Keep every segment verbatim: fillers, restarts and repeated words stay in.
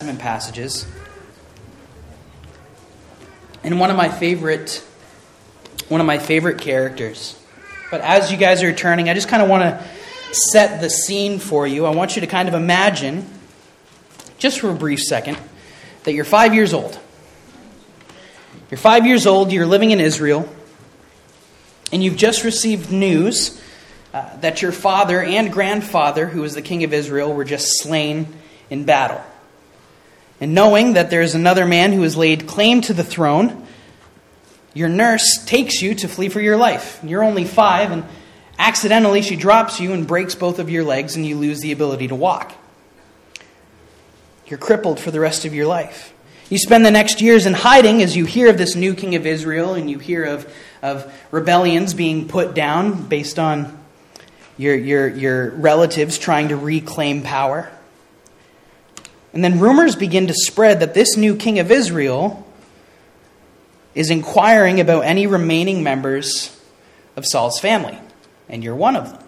Testament passages. And one of my favorite, one of my favorite characters. But as you guys are turning, I just kind of want to set the scene for you. I want you to kind of imagine, just for a brief second, that you're five years old. You're five years old, you're living in Israel, and you've just received news uh, that your father and grandfather, who was the king of Israel, were just slain in battle. And knowing that there is another man who has laid claim to the throne, your nurse takes you to flee for your life. You're only five, and accidentally she drops you and breaks both of your legs, and you lose the ability to walk. You're crippled for the rest of your life. You spend the next years in hiding as you hear of this new king of Israel, and you hear of, of rebellions being put down based on your, your, your relatives trying to reclaim power. And then rumors begin to spread that this new king of Israel is inquiring about any remaining members of Saul's family, and you're one of them.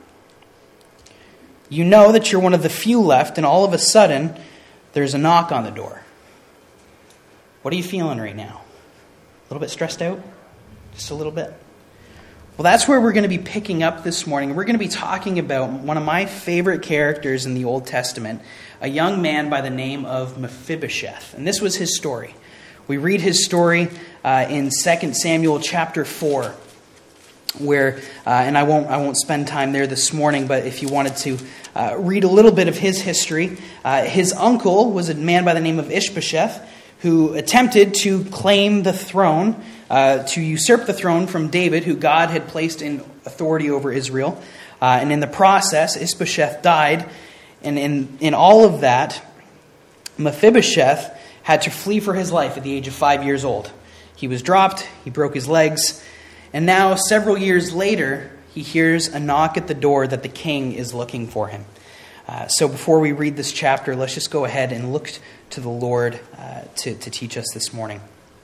You know that you're one of the few left, and all of a sudden, there's a knock on the door. What are you feeling right now? A little bit stressed out? Just a little bit? Well, that's where we're going to be picking up this morning. We're going to be talking about one of my favorite characters in the Old Testament, a young man by the name of Mephibosheth. And this was his story. We read his story uh, in Second Samuel chapter four, where, uh, and I won't I won't spend time there this morning, but if you wanted to uh, read a little bit of his history, uh, his uncle was a man by the name of Ishbosheth, who attempted to claim the throne, uh, to usurp the throne from David, who God had placed in authority over Israel. Uh, and in the process, Ishbosheth died. And in, in all of that, Mephibosheth had to flee for his life at the age of five years old. He was dropped, he broke his legs, and now several years later, he hears a knock at the door that the king is looking for him. Uh, so before we read this chapter, let's just go ahead and look to the Lord uh, to, to teach us this morning.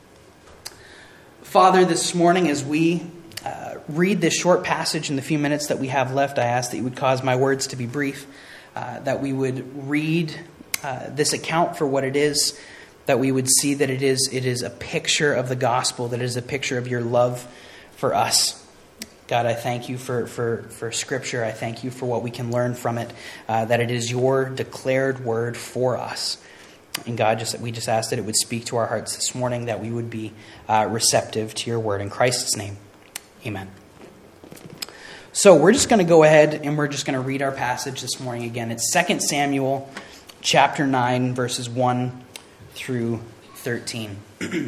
Father, this morning as we uh, read this short passage in the few minutes that we have left, I ask that you would cause my words to be brief, uh, that we would read uh, this account for what it is, that we would see that it is it is a picture of the gospel, that it is a picture of your love for us. God, I thank you for, for, for Scripture. I thank you for what we can learn from it, uh, that it is your declared word for us. And God, just we just ask that it would speak to our hearts this morning, that we would be uh, receptive to your word. In Christ's name, amen. So we're just going to go ahead and we're just going to read our passage this morning again. It's Second Samuel chapter nine, verses one through thirteen.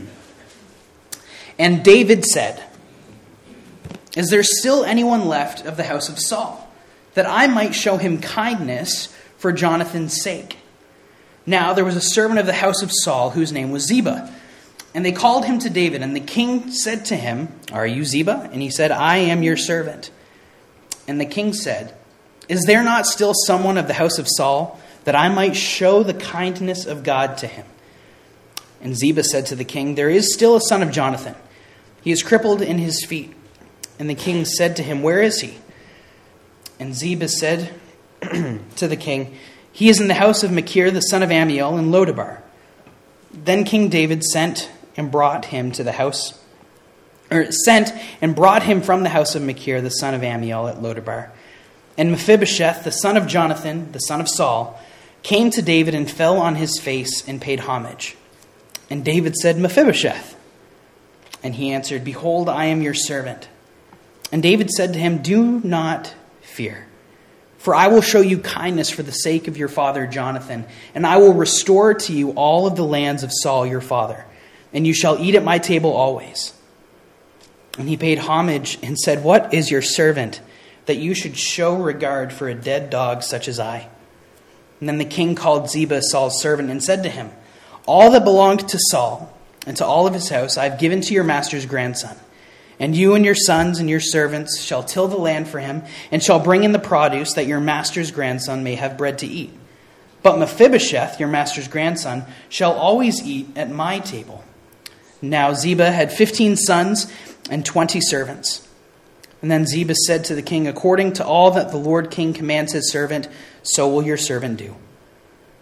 And David said, "Is there still anyone left of the house of Saul, that I might show him kindness for Jonathan's sake?" Now there was a servant of the house of Saul whose name was Ziba. And they called him to David, and the king said to him, "Are you Ziba?" And he said, "I am your servant." And the king said, "Is there not still someone of the house of Saul, that I might show the kindness of God to him?" And Ziba said to the king, "There is still a son of Jonathan. He is crippled in his feet." And the king said to him, "Where is he?" And Ziba said to the king, "He is in the house of Machir, the son of Ammiel, in Lodabar." Then King David sent and brought him to the house, or sent and brought him from the house of Machir, the son of Ammiel, at Lodabar. And Mephibosheth, the son of Jonathan, the son of Saul, came to David and fell on his face and paid homage. And David said, "Mephibosheth." And he answered, "Behold, I am your servant." And David said to him, "Do not fear, for I will show you kindness for the sake of your father Jonathan, and I will restore to you all of the lands of Saul your father, and you shall eat at my table always." And he paid homage and said, "What is your servant, that you should show regard for a dead dog such as I?" And then the king called Ziba, Saul's servant, and said to him, "All that belonged to Saul and to all of his house I have given to your master's grandson. And you and your sons and your servants shall till the land for him, and shall bring in the produce, that your master's grandson may have bread to eat. But Mephibosheth, your master's grandson, shall always eat at my table." Now Ziba had fifteen sons and twenty servants. And then Ziba said to the king, "According to all that the Lord king commands his servant, so will your servant do."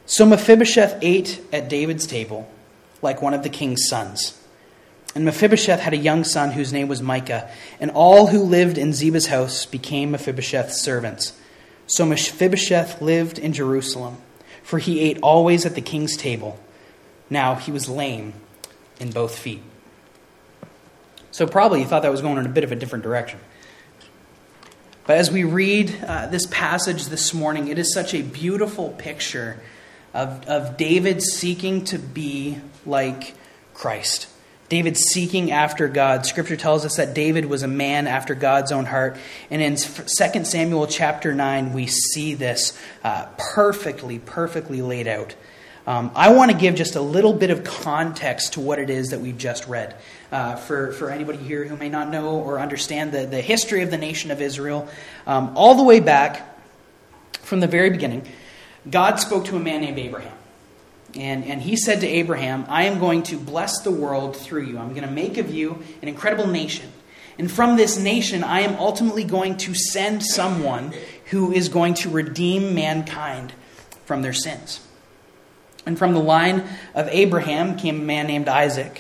So Mephibosheth ate at David's table like one of the king's sons. And Mephibosheth had a young son whose name was Micah, and all who lived in Ziba's house became Mephibosheth's servants. So Mephibosheth lived in Jerusalem, for he ate always at the king's table. Now he was lame in both feet. So probably you thought that was going in a bit of a different direction. But as we read uh, this passage this morning, it is such a beautiful picture of, of David seeking to be like Christ. David seeking after God. Scripture tells us that David was a man after God's own heart. And in Second Samuel chapter nine, we see this uh, perfectly, perfectly laid out. Um, I want to give just a little bit of context to what it is that we've just read. Uh, for, for anybody here who may not know or understand the, the history of the nation of Israel, um, all the way back from the very beginning, God spoke to a man named Abraham. And, and he said to Abraham, I am going to bless the world through you. I'm going to make of you an incredible nation. And from this nation, I am ultimately going to send someone who is going to redeem mankind from their sins. And from the line of Abraham came a man named Isaac.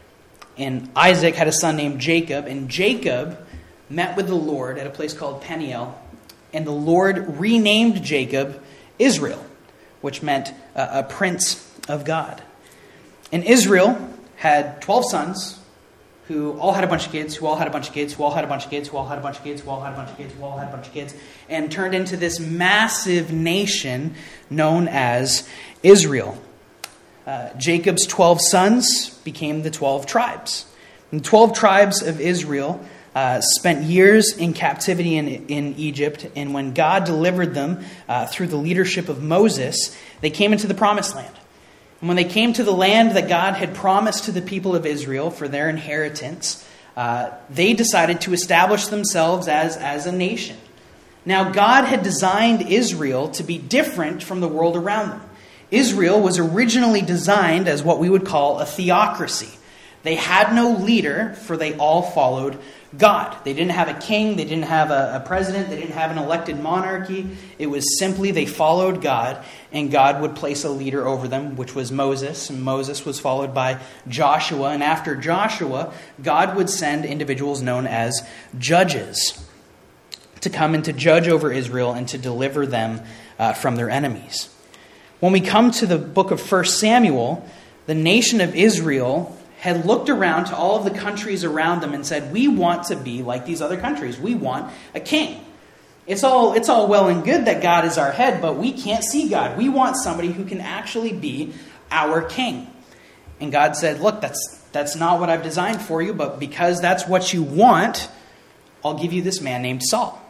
And Isaac had a son named Jacob. And Jacob met with the Lord at a place called Peniel. And the Lord renamed Jacob Israel, which meant a, a prince of God. And Israel had twelve sons who all had a bunch of kids, who all had a bunch of kids, who all had a bunch of kids, who all had a bunch of kids, who all had a bunch of kids, who all had a bunch of kids, and turned into this massive nation known as Israel. Uh, Jacob's twelve sons became the twelve tribes. And the twelve tribes of Israel uh, spent years in captivity in, in Egypt, and when God delivered them uh, through the leadership of Moses, they came into the promised land. And when they came to the land that God had promised to the people of Israel for their inheritance, uh, they decided to establish themselves as, as a nation. Now, God had designed Israel to be different from the world around them. Israel was originally designed as what we would call a theocracy. They had no leader, for they all followed God. They didn't have a king, they didn't have a, a president, they didn't have an elected monarchy. It was simply they followed God, and God would place a leader over them, which was Moses. And Moses was followed by Joshua. And after Joshua, God would send individuals known as judges to come and to judge over Israel and to deliver them uh, from their enemies. When we come to the book of First Samuel, the nation of Israel had looked around to all of the countries around them and said, we want to be like these other countries. We want a king. It's all, it's all well and good that God is our head, but we can't see God. We want somebody who can actually be our king. And God said, look, that's, that's not what I've designed for you, but because that's what you want, I'll give you this man named Saul.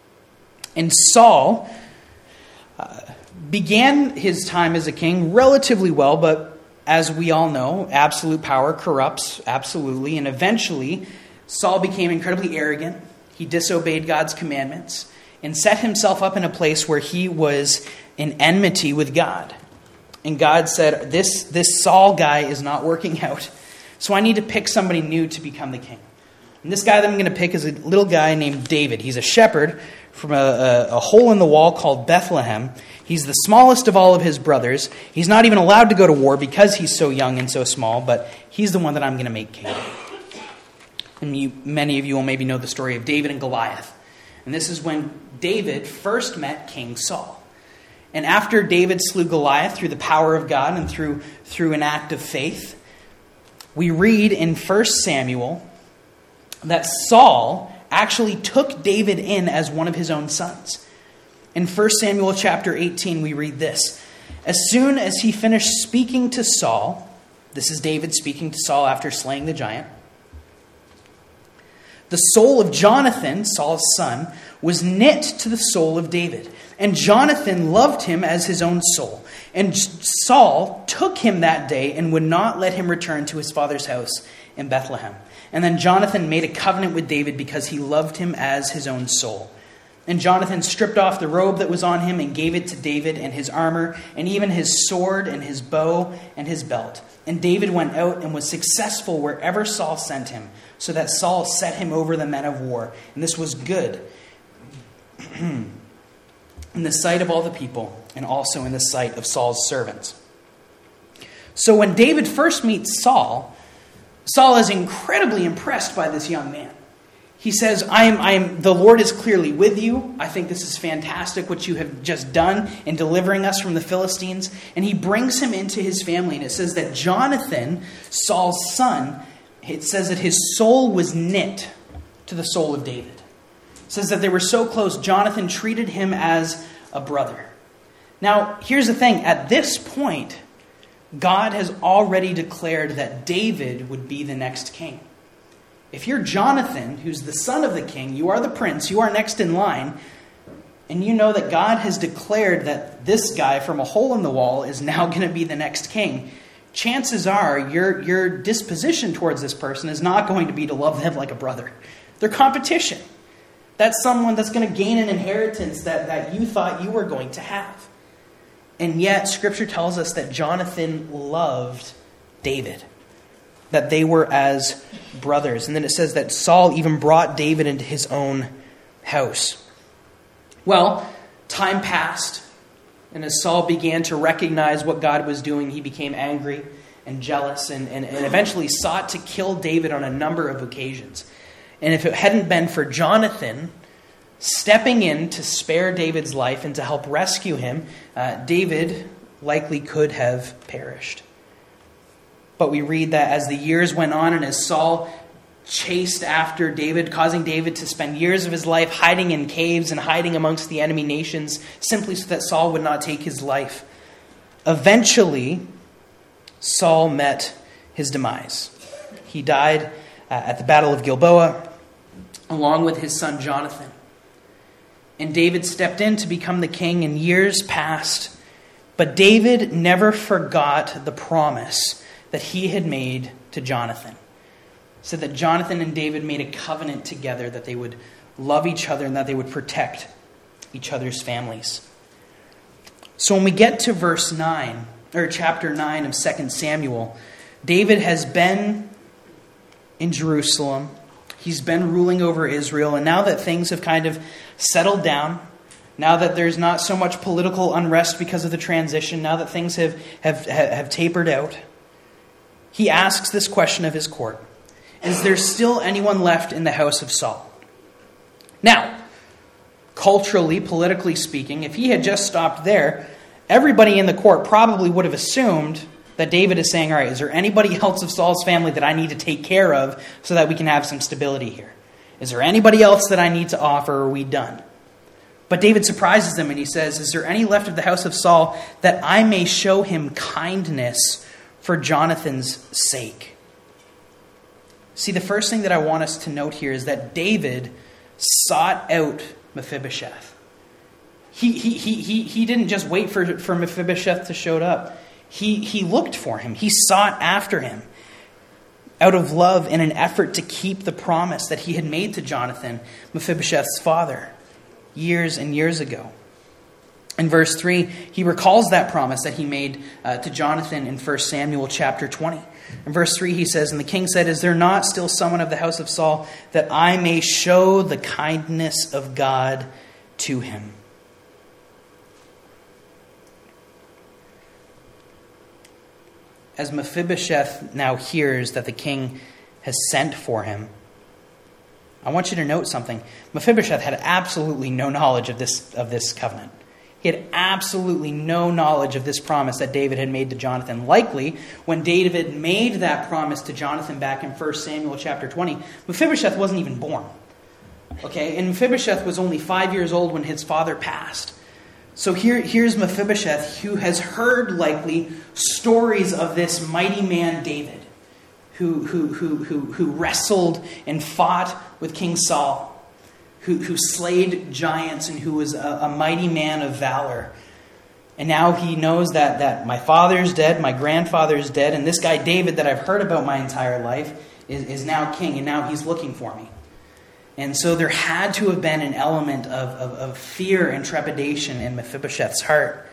And Saul uh, began his time as a king relatively well, but as we all know, absolute power corrupts, absolutely. And eventually, Saul became incredibly arrogant. He disobeyed God's commandments and set himself up in a place where he was in enmity with God. And God said, this, this Saul guy is not working out, so I need to pick somebody new to become the king. And this guy that I'm going to pick is a little guy named David. He's a shepherd from a, a, a hole in the wall called Bethlehem. He's the smallest of all of his brothers. He's not even allowed to go to war because he's so young and so small, but he's the one that I'm going to make king. And you, many of you will maybe know the story of David and Goliath. And this is when David first met King Saul. And after David slew Goliath through the power of God and through, through an act of faith, we read in First Samuel that Saul actually took David in as one of his own sons. In First Samuel chapter eighteen, we read this. As soon as he finished speaking to Saul, this is David speaking to Saul after slaying the giant, the soul of Jonathan, Saul's son, was knit to the soul of David. And Jonathan loved him as his own soul. And Saul took him that day and would not let him return to his father's house in Bethlehem. And then Jonathan made a covenant with David because he loved him as his own soul. And Jonathan stripped off the robe that was on him and gave it to David and his armor and even his sword and his bow and his belt. And David went out and was successful wherever Saul sent him, so that Saul set him over the men of war. And this was good. in the sight of all the people, and also in the sight of Saul's servants. So when David first meets Saul, Saul is incredibly impressed by this young man. He says, I am, I am, the Lord is clearly with you. I think this is fantastic what you have just done in delivering us from the Philistines. And he brings him into his family. And it says that Jonathan, Saul's son, it says that his soul was knit to the soul of David. It says that they were so close, Jonathan treated him as a brother. Now, here's the thing. At this point, God has already declared that David would be the next king. If you're Jonathan, who's the son of the king, you are the prince, you are next in line, and you know that God has declared that this guy from a hole in the wall is now going to be the next king, chances are your, your disposition towards this person is not going to be to love them like a brother. They're competition. That's someone that's going to gain an inheritance that, that you thought you were going to have. And yet, Scripture tells us that Jonathan loved David, that they were as brothers. And then it says that Saul even brought David into his own house. Well, time passed, and as Saul began to recognize what God was doing, he became angry and jealous and, and, and eventually sought to kill David on a number of occasions. And if it hadn't been for Jonathan stepping in to spare David's life and to help rescue him, uh, David likely could have perished. But we read that as the years went on and as Saul chased after David, causing David to spend years of his life hiding in caves and hiding amongst the enemy nations simply so that Saul would not take his life. Eventually, Saul met his demise. He died uh, at the Battle of Gilboa along with his son Jonathan. And David stepped in to become the king, and years passed. But David never forgot the promise that he had made to Jonathan. So that Jonathan and David made a covenant together that they would love each other and that they would protect each other's families. So when we get to verse nine, or chapter nine of Second Samuel, David has been in Jerusalem. He's been ruling over Israel. And now that things have kind of settled down, now that there's not so much political unrest because of the transition, now that things have, have, have tapered out, he asks this question of his court. Is there still anyone left in the house of Saul? Now, culturally, politically speaking, if he had just stopped there, everybody in the court probably would have assumed that David is saying, all right, is there anybody else of Saul's family that I need to take care of so that we can have some stability here? Is there anybody else that I need to offer, or are we done? But David surprises them and he says, is there any left of the house of Saul that I may show him kindness for Jonathan's sake? See, the first thing that I want us to note here is that David sought out Mephibosheth. He, he, he, he, he didn't just wait for, for Mephibosheth to show up. He, he looked for him. He sought after him out of love in an effort to keep the promise that he had made to Jonathan, Mephibosheth's father, years and years ago. In verse three, he recalls that promise that he made uh, to Jonathan in First Samuel chapter twenty. In verse three, he says, and the king said, is there not still someone of the house of Saul that I may show the kindness of God to him? As Mephibosheth now hears that the king has sent for him, I want you to note something. Mephibosheth had absolutely no knowledge of this, of this covenant. He had absolutely no knowledge of this promise that David had made to Jonathan. Likely, when David made that promise to Jonathan back in First Samuel chapter twenty, Mephibosheth wasn't even born. Okay, and Mephibosheth was only five years old when his father passed. So here, here's Mephibosheth, who has heard likely stories of this mighty man David, who, who, who, who, who wrestled and fought with King Saul, who, who slayed giants and who was a, a mighty man of valor. And now he knows that, that my father's dead, my grandfather's dead, and this guy David that I've heard about my entire life is, is now king, and now he's looking for me. And so there had to have been an element of, of, of fear and trepidation in Mephibosheth's heart.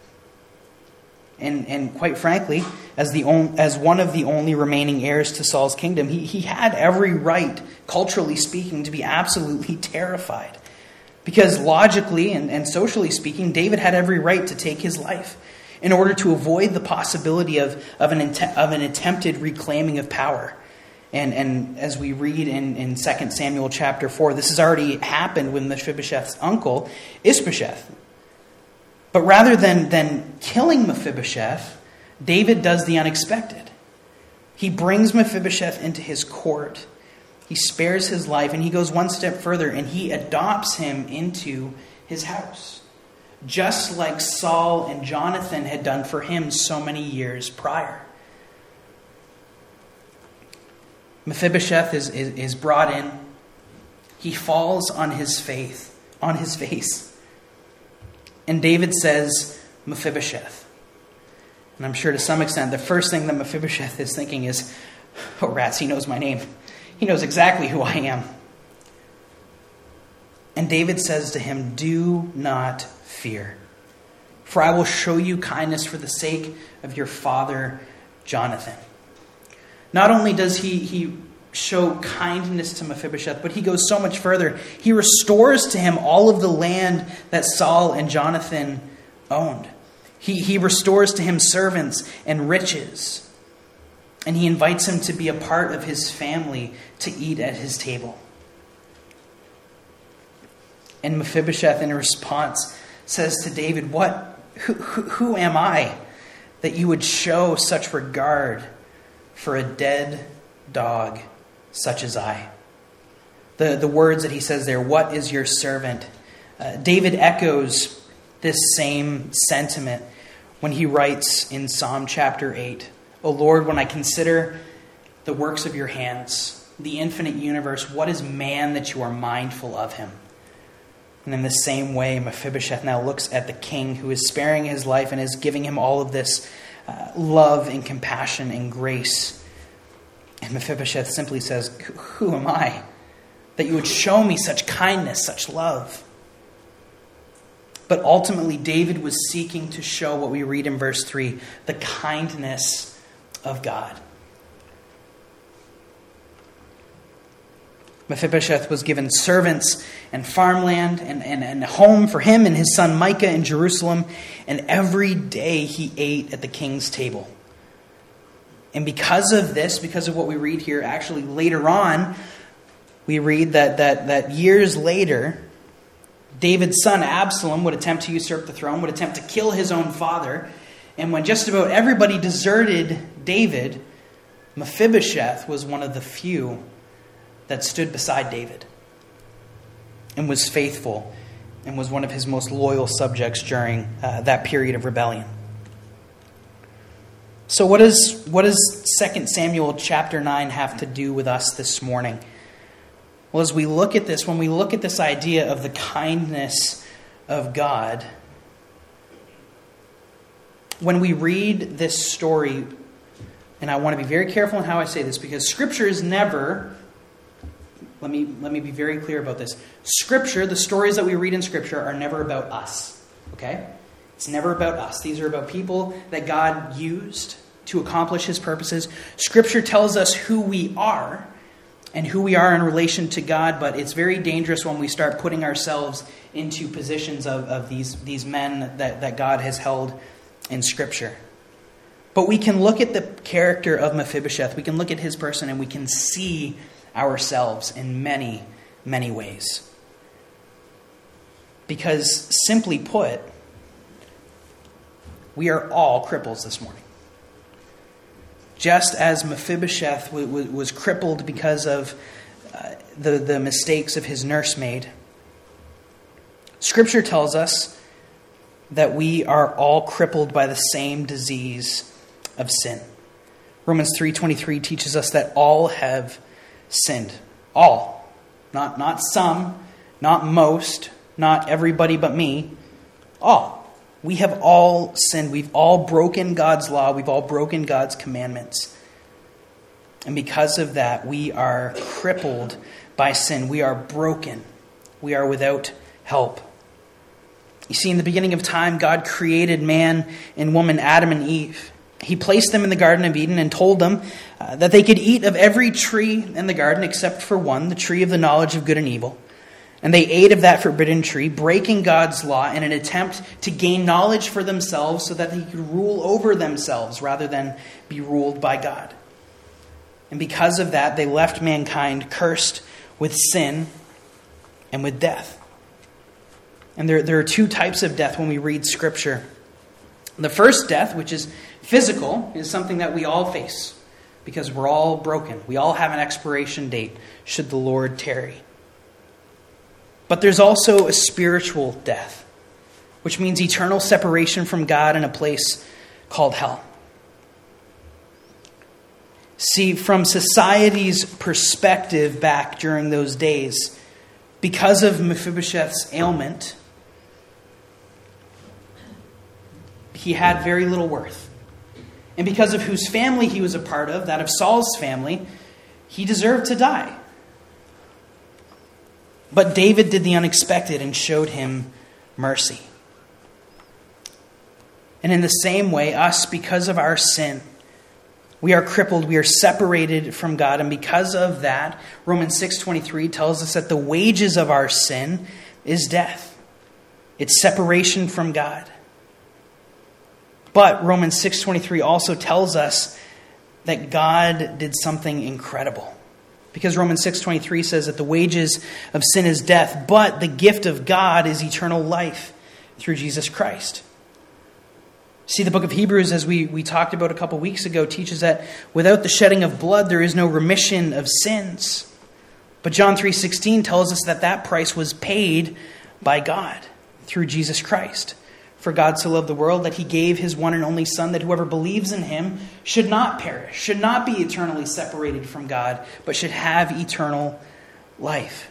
And, and quite frankly, as the on, as one of the only remaining heirs to Saul's kingdom, he, he had every right, culturally speaking, to be absolutely terrified. Because logically and, and socially speaking, David had every right to take his life in order to avoid the possibility of, of, an, of an attempted reclaiming of power. And, and as we read in, in Second Samuel chapter four, this has already happened with Mephibosheth's uncle, Ishbosheth. But rather than, than killing Mephibosheth, David does the unexpected. He brings Mephibosheth into his court. He spares his life, and he goes one step further, and he adopts him into his house, just like Saul and Jonathan had done for him so many years prior. Mephibosheth is, is, is brought in. He falls on his faith, on his face. And David says, Mephibosheth. And I'm sure to some extent, the first thing that Mephibosheth is thinking is, oh, rats, he knows my name. He knows exactly who I am. And David says to him, do not fear, for I will show you kindness for the sake of your father, Jonathan. Not only does he, he show kindness to Mephibosheth, but he goes so much further. He restores to him all of the land that Saul and Jonathan owned. He, he restores to him servants and riches. And he invites him to be a part of his family, to eat at his table. And Mephibosheth, in response, says to David, "What? Who, who, who am I that you would show such regard for a dead dog such as I?" The, the words that he says there, "What is your servant?" Uh, David echoes this same sentiment when he writes in Psalm chapter eight, "O Lord, when I consider the works of your hands, the infinite universe, what is man that you are mindful of him?" And in the same way, Mephibosheth now looks at the king who is sparing his life and is giving him all of this uh, love and compassion and grace. And Mephibosheth simply says, "Who am I that you would show me such kindness, such love?" But ultimately, David was seeking to show what we read in verse three, the kindness of God. Mephibosheth was given servants and farmland and, and, and a home for him and his son Micah in Jerusalem. And every day he ate at the king's table. And because of this, because of what we read here, actually later on, we read that that, that years later, David's son Absalom would attempt to usurp the throne, would attempt to kill his own father. And when just about everybody deserted David, Mephibosheth was one of the few that stood beside David and was faithful and was one of his most loyal subjects during uh, that period of rebellion. So what does what does Second Samuel chapter nine have to do with us this morning? Well, as we look at this, when we look at this idea of the kindness of God, when we read this story, and I want to be very careful in how I say this, because Scripture is never, let me, let me be very clear about this. Scripture, the stories that we read in Scripture are never about us, okay? It's never about us. These are about people that God used to accomplish his purposes. Scripture tells us who we are and who we are in relation to God, but it's very dangerous when we start putting ourselves into positions of, of these, these men that, that God has held in Scripture. But we can look at the character of Mephibosheth, we can look at his person, and we can see ourselves in many, many ways. Because simply put, we are all cripples this morning. Just as Mephibosheth w- w- was crippled because of uh, the, the mistakes of his nursemaid, Scripture tells us that we are all crippled by the same disease of sin. Romans three twenty-three teaches us that all have sinned. All. Not, not some, not most, not everybody but me. All. We have all sinned. We've all broken God's law. We've all broken God's commandments. And because of that, we are crippled by sin. We are broken. We are without help. You see, in the beginning of time, God created man and woman, Adam and Eve. He placed them in the Garden of Eden and told them uh, that they could eat of every tree in the garden except for one, the tree of the knowledge of good and evil. And they ate of that forbidden tree, breaking God's law in an attempt to gain knowledge for themselves so that they could rule over themselves rather than be ruled by God. And because of that, they left mankind cursed with sin and with death. And there, there are two types of death when we read Scripture. The first death, which is physical, is something that we all face because we're all broken. We all have an expiration date should the Lord tarry. But there's also a spiritual death, which means eternal separation from God in a place called hell. See, from society's perspective back during those days, because of Mephibosheth's ailment, he had very little worth. And because of whose family he was a part of, that of Saul's family, he deserved to die. But David did the unexpected and showed him mercy. And in the same way, us, because of our sin, we are crippled, we are separated from God. And because of that, Romans six twenty-three tells us that the wages of our sin is death. It's separation from God. But Romans six twenty-three also tells us that God did something incredible. Because Romans six twenty-three says that the wages of sin is death, but the gift of God is eternal life through Jesus Christ. See, the book of Hebrews, as we, we talked about a couple weeks ago, teaches that without the shedding of blood, there is no remission of sins. But John three sixteen tells us that that price was paid by God through Jesus Christ. For God so loved the world that he gave his one and only Son, that whoever believes in him should not perish, should not be eternally separated from God, but should have eternal life.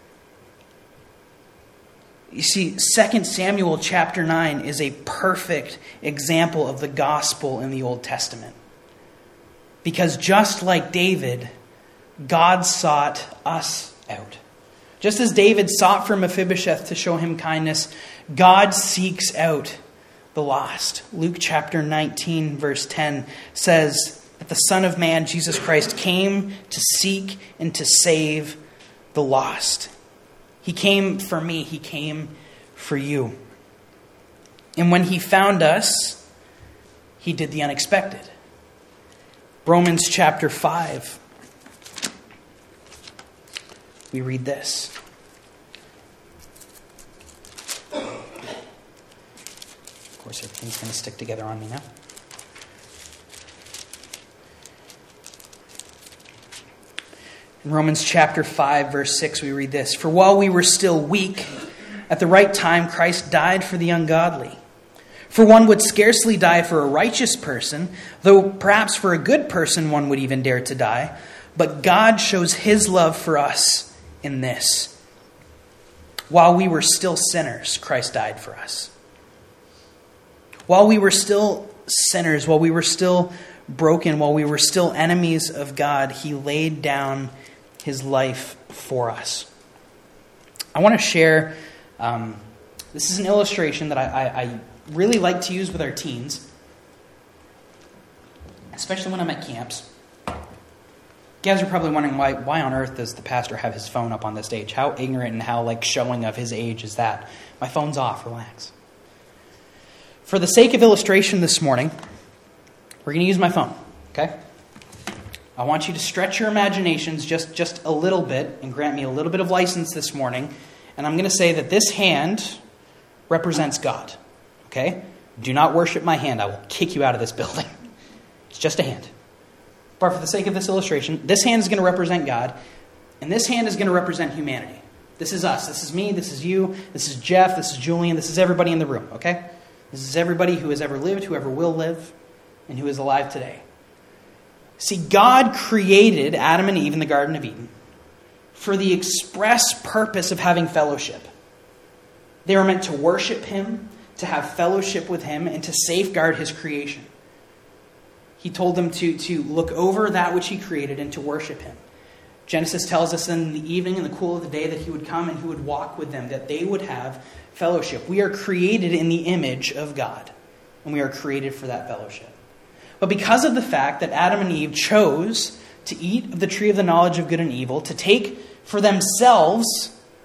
You see, Second Samuel chapter nine is a perfect example of the gospel in the Old Testament. Because just like David, God sought us out. Just as David sought for Mephibosheth to show him kindness, God seeks out the lost. Luke chapter nineteen, verse ten says that the Son of Man, Jesus Christ, came to seek and to save the lost. He came for me. He came for you. And when he found us, he did the unexpected. Romans chapter five. We read this. Of course, everything's going to stick together on me now. In Romans chapter five, verse six, we read this. For while we were still weak, at the right time Christ died for the ungodly. For one would scarcely die for a righteous person, though perhaps for a good person one would even dare to die. But God shows his love for us in this. While we were still sinners, Christ died for us. While we were still sinners, while we were still broken, while we were still enemies of God, he laid down his life for us. I want to share, um, this is an illustration that I, I, I really like to use with our teens, especially when I'm at camps. You guys are probably wondering why, why on earth does the pastor have his phone up on the stage? How ignorant and how like showing of his age is that? My phone's off, relax. For the sake of illustration this morning, we're going to use my phone, okay? I want you to stretch your imaginations just, just a little bit and grant me a little bit of license this morning. And I'm going to say that this hand represents God, okay? Do not worship my hand. I will kick you out of this building. It's just a hand. But for the sake of this illustration, this hand is going to represent God, and this hand is going to represent humanity. This is us. This is me. This is you. This is Jeff. This is Julian. This is everybody in the room, okay? This is everybody who has ever lived, who ever will live, and who is alive today. See, God created Adam and Eve in the Garden of Eden for the express purpose of having fellowship. They were meant to worship him, to have fellowship with him, and to safeguard his creation. He told them to, to look over that which he created and to worship him. Genesis tells us in the evening, in the cool of the day, that he would come and he would walk with them, that they would have fellowship. We are created in the image of God, and we are created for that fellowship. But because of the fact that Adam and Eve chose to eat of the tree of the knowledge of good and evil, to take for themselves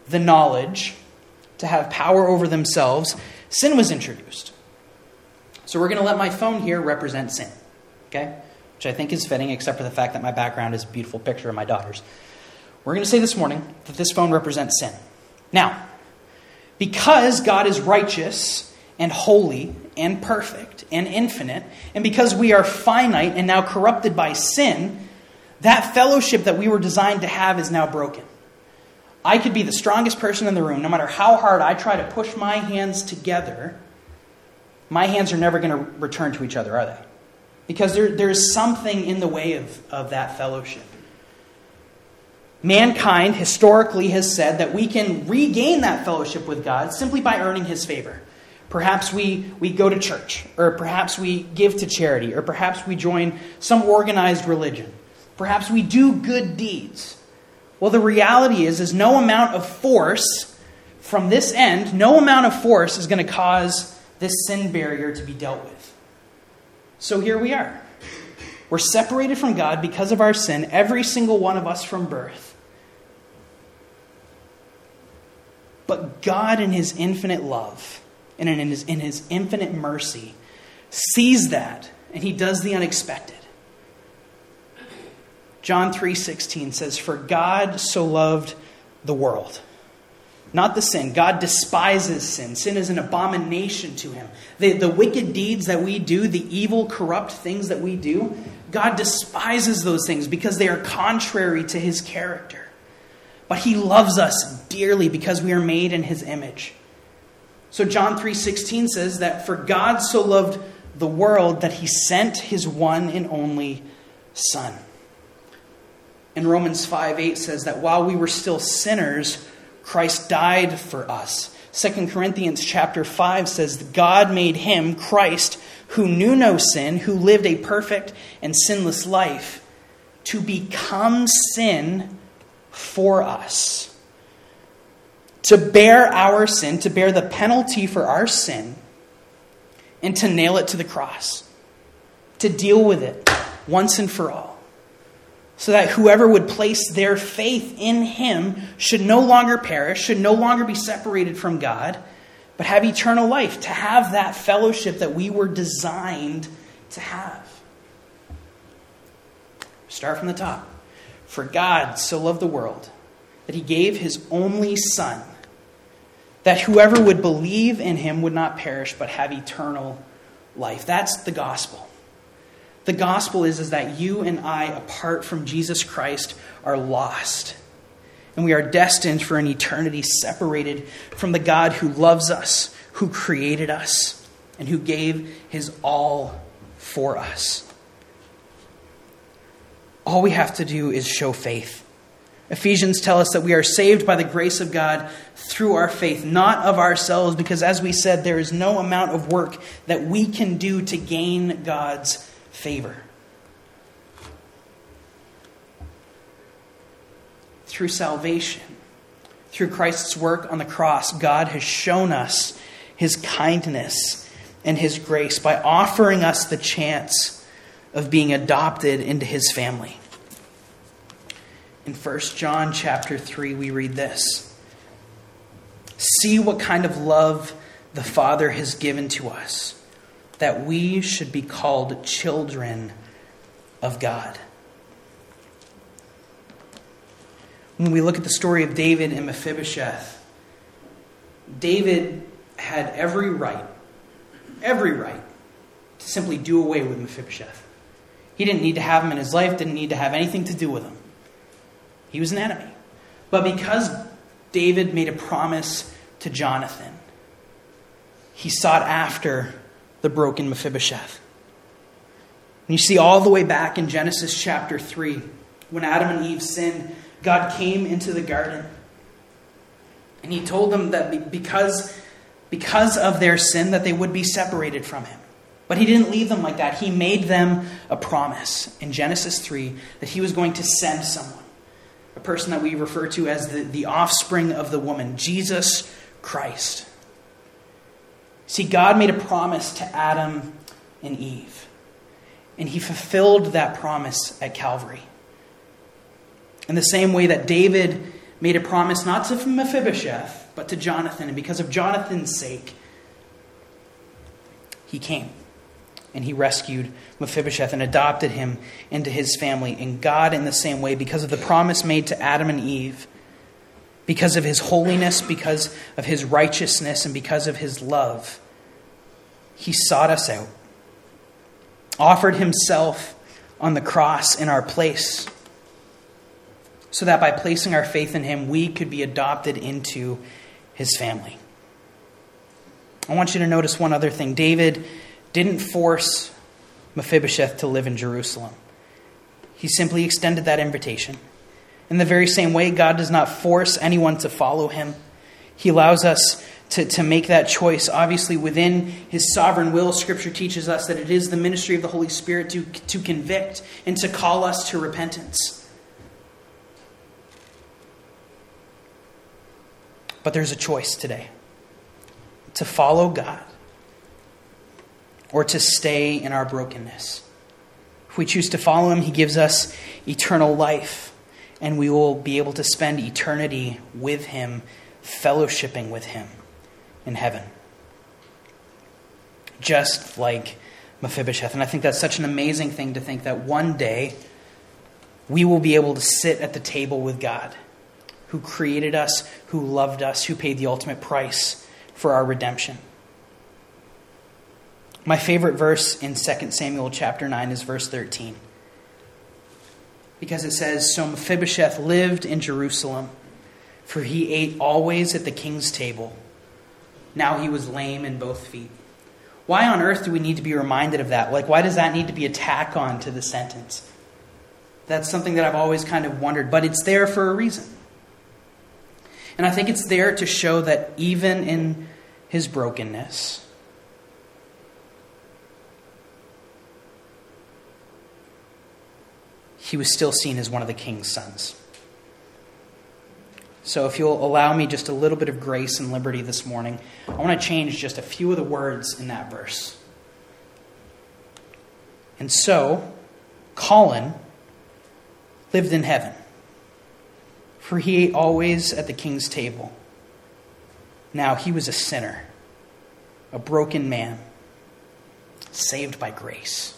the knowledge, to have power over themselves, sin was introduced. So we're going to let my phone here represent sin, okay? Which I think is fitting, except for the fact that my background is a beautiful picture of my daughters. We're going to say this morning that this phone represents sin. Now, because God is righteous and holy and perfect and infinite, and because we are finite and now corrupted by sin, that fellowship that we were designed to have is now broken. I could be the strongest person in the room. No matter how hard I try to push my hands together, my hands are never going to return to each other, are they? Because there, there is something in the way of, of that fellowship. Mankind historically has said that we can regain that fellowship with God simply by earning his favor. Perhaps we, we go to church, or perhaps we give to charity, or perhaps we join some organized religion. Perhaps we do good deeds. Well, the reality is, is no amount of force from this end, no amount of force is going to cause this sin barrier to be dealt with. So here we are. We're separated from God because of our sin, every single one of us from birth. But God in his infinite love and in his, in his infinite mercy sees that, and he does the unexpected. John three sixteen says, "For God so loved the world." Not the sin. God despises sin. Sin is an abomination to him. The, the wicked deeds that we do, the evil, corrupt things that we do, God despises those things because they are contrary to his character. But he loves us dearly because we are made in his image. So John three sixteen says that for God so loved the world that he sent his one and only Son. And Romans five eight says that while we were still sinners, Christ died for us. Second Corinthians chapter five says that God made him, Christ, who knew no sin, who lived a perfect and sinless life, to become sin for us. To bear our sin, to bear the penalty for our sin, and to nail it to the cross. To deal with it once and for all. So that whoever would place their faith in him should no longer perish, should no longer be separated from God, but have eternal life, to have that fellowship that we were designed to have. Start from the top. For God so loved the world that he gave his only Son, that whoever would believe in him would not perish, but have eternal life. That's the gospel. The gospel is, is that you and I, apart from Jesus Christ, are lost. And we are destined for an eternity separated from the God who loves us, who created us, and who gave his all for us. All we have to do is show faith. Ephesians tell us that we are saved by the grace of God through our faith, not of ourselves, because as we said, there is no amount of work that we can do to gain God's favor. Through salvation, through Christ's work on the cross, God has shown us his kindness and his grace by offering us the chance of being adopted into his family. In First John chapter three, we read this. See what kind of love the Father has given to us, that we should be called children of God. When we look at the story of David and Mephibosheth, David had every right, every right to simply do away with Mephibosheth. He didn't need to have him in his life, didn't need to have anything to do with him. He was an enemy. But because David made a promise to Jonathan, he sought after the broken Mephibosheth. And you see all the way back in Genesis chapter three, when Adam and Eve sinned, God came into the garden. And he told them that because, because of their sin, that they would be separated from him. But he didn't leave them like that. He made them a promise in Genesis three that he was going to send someone. A person that we refer to as the, the offspring of the woman, Jesus Christ. See, God made a promise to Adam and Eve. And he fulfilled that promise at Calvary. In the same way that David made a promise not to Mephibosheth, but to Jonathan. And because of Jonathan's sake, he came. And he rescued Mephibosheth and adopted him into his family. And God, in the same way, because of the promise made to Adam and Eve, because of his holiness, because of his righteousness, and because of his love, he sought us out, offered himself on the cross in our place, so that by placing our faith in him, we could be adopted into his family. I want you to notice one other thing. David didn't force Mephibosheth to live in Jerusalem. He simply extended that invitation. In the very same way, God does not force anyone to follow him. He allows us to, to make that choice. Obviously, within his sovereign will, Scripture teaches us that it is the ministry of the Holy Spirit to, to convict and to call us to repentance. But there's a choice today. To follow God, or to stay in our brokenness. If we choose to follow him, he gives us eternal life, and we will be able to spend eternity with him, fellowshipping with him in heaven. Just like Mephibosheth. And I think that's such an amazing thing to think that one day we will be able to sit at the table with God, who created us, who loved us, who paid the ultimate price for our redemption. My favorite verse in Second Samuel chapter nine is verse thirteen. Because it says, "So Mephibosheth lived in Jerusalem, for he ate always at the king's table. Now he was lame in both feet." Why on earth do we need to be reminded of that? Like, why does that need to be a tack on to the sentence? That's something that I've always kind of wondered, but it's there for a reason. And I think it's there to show that even in his brokenness, he was still seen as one of the king's sons. So if you'll allow me just a little bit of grace and liberty this morning, I want to change just a few of the words in that verse. And so, Colin lived in heaven, for he ate always at the king's table. Now he was a sinner, a broken man, saved by grace.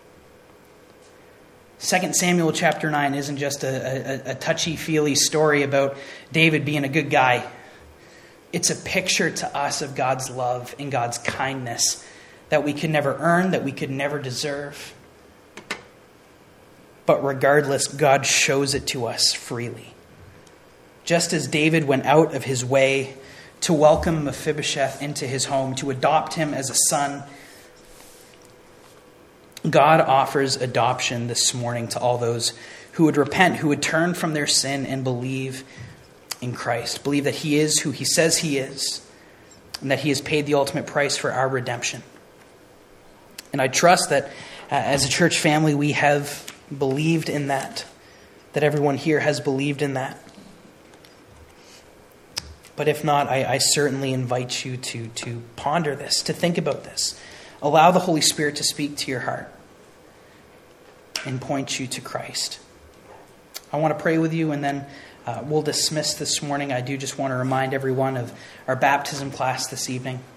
Second Samuel chapter nine isn't just a, a, a touchy-feely story about David being a good guy. It's a picture to us of God's love and God's kindness that we could never earn, that we could never deserve. But regardless, God shows it to us freely. Just as David went out of his way to welcome Mephibosheth into his home, to adopt him as a son, God offers adoption this morning to all those who would repent, who would turn from their sin and believe in Christ. Believe that he is who he says he is, and that he has paid the ultimate price for our redemption. And I trust that uh, as a church family, we have believed in that, that everyone here has believed in that. But if not, I, I certainly invite you to, to ponder this, to think about this. Allow the Holy Spirit to speak to your heart and point you to Christ. I want to pray with you, and then uh, we'll dismiss this morning. I do just want to remind everyone of our baptism class this evening.